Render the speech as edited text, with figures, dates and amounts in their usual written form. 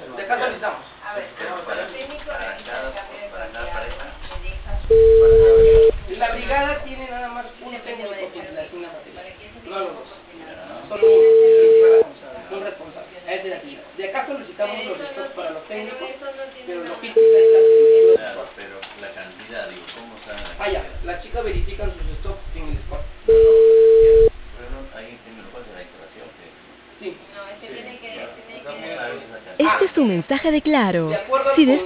De acá solicitamos. A ver, para el técnico realiza el cambio de pareja. La brigada tiene nada más un técnico que le asigna materia. No los dos. Solo un responsable. Es de la actividad. De acá solicitamos los listos para los técnicos, pero logística está claro, pero la cantidad, digo, ¿cómo saben la ya. cantidad? Las chicas verifican sus stocks en el spot. Pero ahí tiene lo cual de la instalación que... Sí. No, este tiene que... Hagamos una vez esa cantidad. Este es un mensaje de Claro. De acuerdo al Si